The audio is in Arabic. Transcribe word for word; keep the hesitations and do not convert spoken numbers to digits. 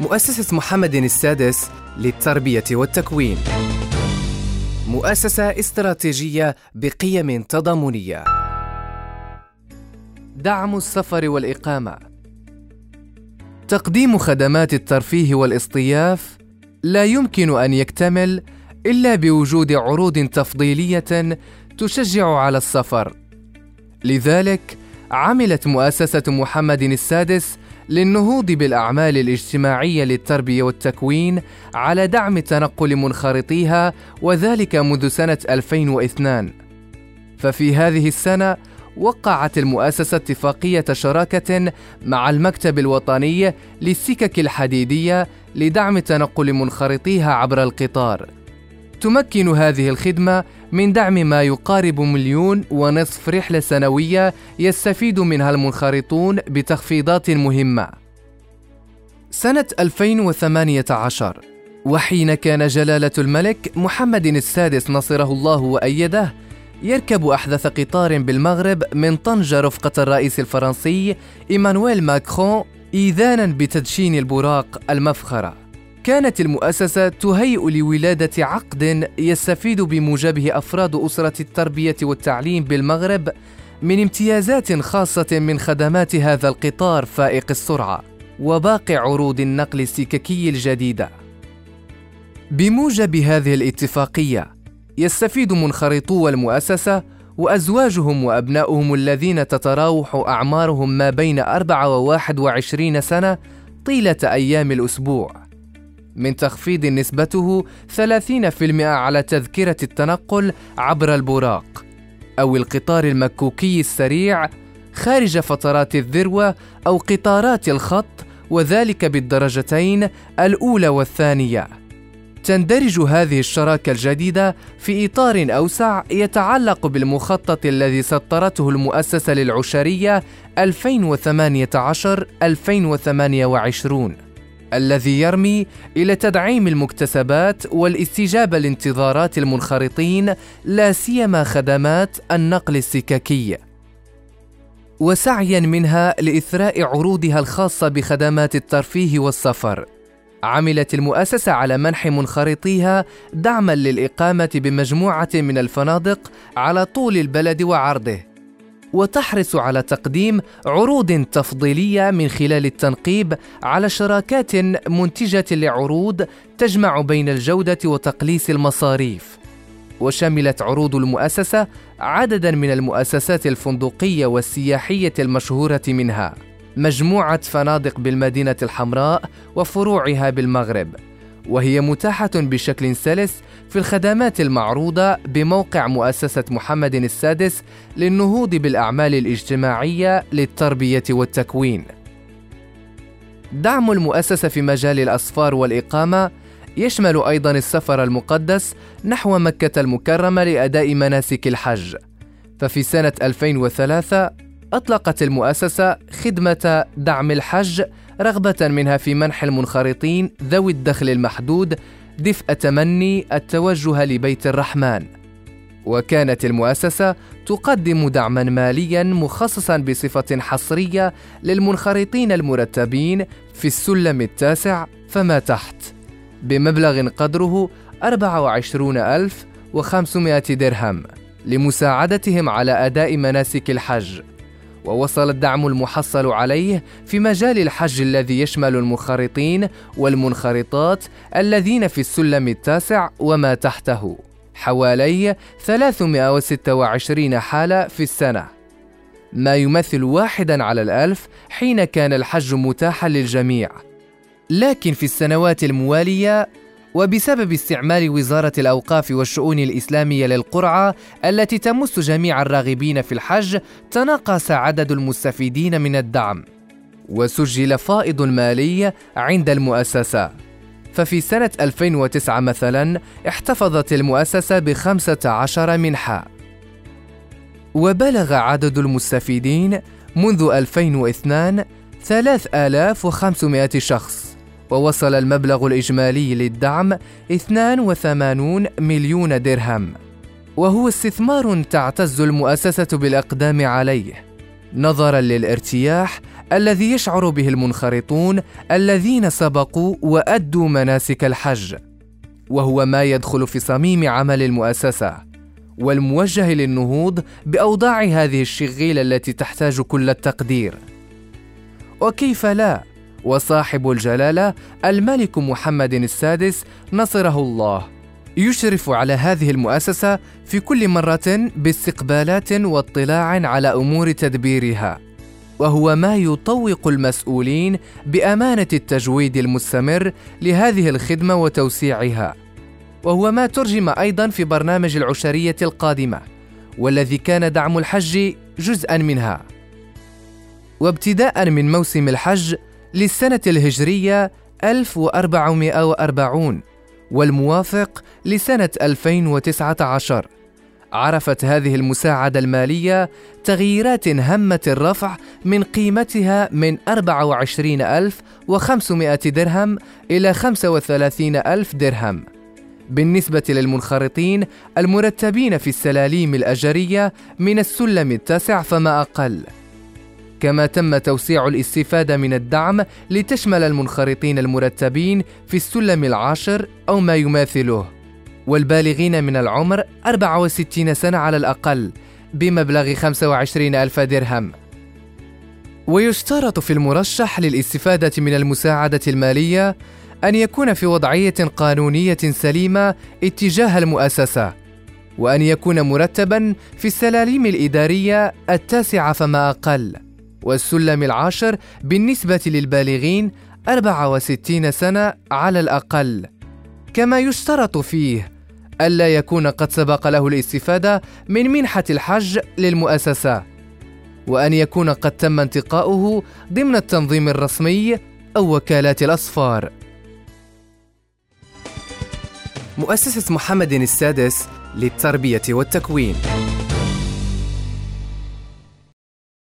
مؤسسة محمد السادس للتربية والتكوين، مؤسسة استراتيجية بقيم تضامنية. دعم السفر والإقامة. تقديم خدمات الترفيه والاصطياف لا يمكن أن يكتمل إلا بوجود عروض تفضيلية تشجع على السفر. لذلك عملت مؤسسة محمد السادس للنهوض بالأعمال الاجتماعية للتربية والتكوين على دعم تنقل منخرطيها، وذلك منذ سنة ألفين واثنين. ففي هذه السنة وقعت المؤسسة اتفاقية شراكة مع المكتب الوطني للسكك الحديدية لدعم تنقل منخرطيها عبر القطار. تمكن هذه الخدمة من دعم ما يقارب مليون ونصف رحلة سنوية يستفيد منها المنخرطون بتخفيضات مهمة. سنة ألفين وثمانية عشر، وحين كان جلالة الملك محمد السادس نصره الله وأيده يركب أحدث قطار بالمغرب من طنجة رفقة الرئيس الفرنسي إيمانويل ماكرون إيذانا بتدشين البراق المفخرة، كانت المؤسسة تهيئ لولادة عقد يستفيد بموجبه أفراد أسرة التربية والتعليم بالمغرب من امتيازات خاصة من خدمات هذا القطار فائق السرعة وباقي عروض النقل السككي الجديدة. بموجب هذه الاتفاقية يستفيد منخرطو المؤسسة وأزواجهم وأبناؤهم الذين تتراوح أعمارهم ما بين أربعة وواحد وعشرين سنة طيلة أيام الأسبوع من تخفيض نسبته ثلاثين بالمئة على تذكرة التنقل عبر البراق أو القطار المكوكي السريع خارج فترات الذروة أو قطارات الخط، وذلك بالدرجتين الأولى والثانية. تندرج هذه الشراكة الجديدة في إطار أوسع يتعلق بالمخطط الذي سطرته المؤسسة للعشرية ألفين وثمانية عشر ألفين وثمانية وعشرين، الذي يرمي إلى تدعيم المكتسبات والاستجابة لانتظارات المنخرطين، لا سيما خدمات النقل السككي، وسعيا منها لإثراء عروضها الخاصة بخدمات الترفيه والسفر. عملت المؤسسة على منح منخرطيها دعما للإقامة بمجموعة من الفنادق على طول البلد وعرضه، وتحرص على تقديم عروض تفضيلية من خلال التنقيب على شراكات منتجة لعروض تجمع بين الجودة وتقليص المصاريف. وشملت عروض المؤسسة عددا من المؤسسات الفندقية والسياحية المشهورة، منها مجموعة فنادق بالمدينة الحمراء وفروعها بالمغرب، وهي متاحة بشكل سلس في الخدمات المعروضة بموقع مؤسسة محمد السادس للنهوض بالأعمال الاجتماعية للتربية والتكوين. دعم المؤسسة في مجال الأسفار والإقامة يشمل أيضا السفر المقدس نحو مكة المكرمة لأداء مناسك الحج. ففي سنة ألفين وثلاثة أطلقت المؤسسة خدمة دعم الحج، رغبة منها في منح المنخرطين ذوي الدخل المحدود دفء تمني التوجه لبيت الرحمن. وكانت المؤسسة تقدم دعما ماليا مخصصا بصفة حصرية للمنخرطين المرتبين في السلم التاسع فما تحت بمبلغ قدره أربعة وعشرين ألف وخمسمائة درهم لمساعدتهم على أداء مناسك الحج. ووصل الدعم المحصل عليه في مجال الحج الذي يشمل المنخرطين والمنخرطات الذين في السلم التاسع وما تحته حوالي ثلاثمائة وستة وعشرين حالة في السنة، ما يمثل واحدا على الألف حين كان الحج متاحا للجميع. لكن في السنوات الموالية وبسبب استعمال وزارة الأوقاف والشؤون الإسلامية للقرعة التي تمس جميع الراغبين في الحج، تناقص عدد المستفيدين من الدعم وسجل فائض مالي عند المؤسسة. ففي سنة ألفين وتسعة مثلا احتفظت المؤسسة بخمسة عشر منحة، وبلغ عدد المستفيدين منذ ألفين واثنين ثلاثة آلاف وخمسمائة شخص، ووصل المبلغ الإجمالي للدعم اثنين وثمانين مليون درهم، وهو استثمار تعتز المؤسسة بالإقدام عليه نظراً للارتياح الذي يشعر به المنخرطون الذين سبقوا وأدوا مناسك الحج، وهو ما يدخل في صميم عمل المؤسسة، والموجه للنهوض بأوضاع هذه الشغيلة التي تحتاج كل التقدير. وكيف لا، وصاحب الجلالة الملك محمد السادس نصره الله يشرف على هذه المؤسسة في كل مرة باستقبالات واطلاع على أمور تدبيرها، وهو ما يطوق المسؤولين بأمانة التجويد المستمر لهذه الخدمة وتوسيعها، وهو ما ترجم أيضا في برنامج العشرية القادمة، والذي كان دعم الحج جزءا منها. وابتداء من موسم الحج للسنة الهجرية ألف وأربعمائة وأربعين والموافق لسنة ألفين وتسعة عشر، عرفت هذه المساعدة المالية تغييرات هامة الرفع من قيمتها من أربعة وعشرين ألف وخمسمائة درهم إلى خمسة وثلاثين ألف درهم بالنسبة للمنخرطين المرتبين في السلاليم الأجرية من السلم التاسع فما أقل. كما تم توسيع الاستفادة من الدعم لتشمل المنخرطين المرتبين في السلم العاشر أو ما يماثله، والبالغين من العمر أربعة وستين سنة على الأقل بمبلغ خمسة وعشرين ألف درهم. ويشترط في المرشح للاستفادة من المساعدة المالية أن يكون في وضعية قانونية سليمة اتجاه المؤسسة، وأن يكون مرتبا في السلاليم الإدارية التاسعة فما أقل، والسلم العاشر بالنسبة للبالغين أربعة وستين سنة على الأقل. كما يشترط فيه ألا يكون قد سبق له الاستفادة من منحة الحج للمؤسسة، وأن يكون قد تم انتقاؤه ضمن التنظيم الرسمي أو وكالات الأصفار. مؤسسة محمد السادس للتربية والتكوين.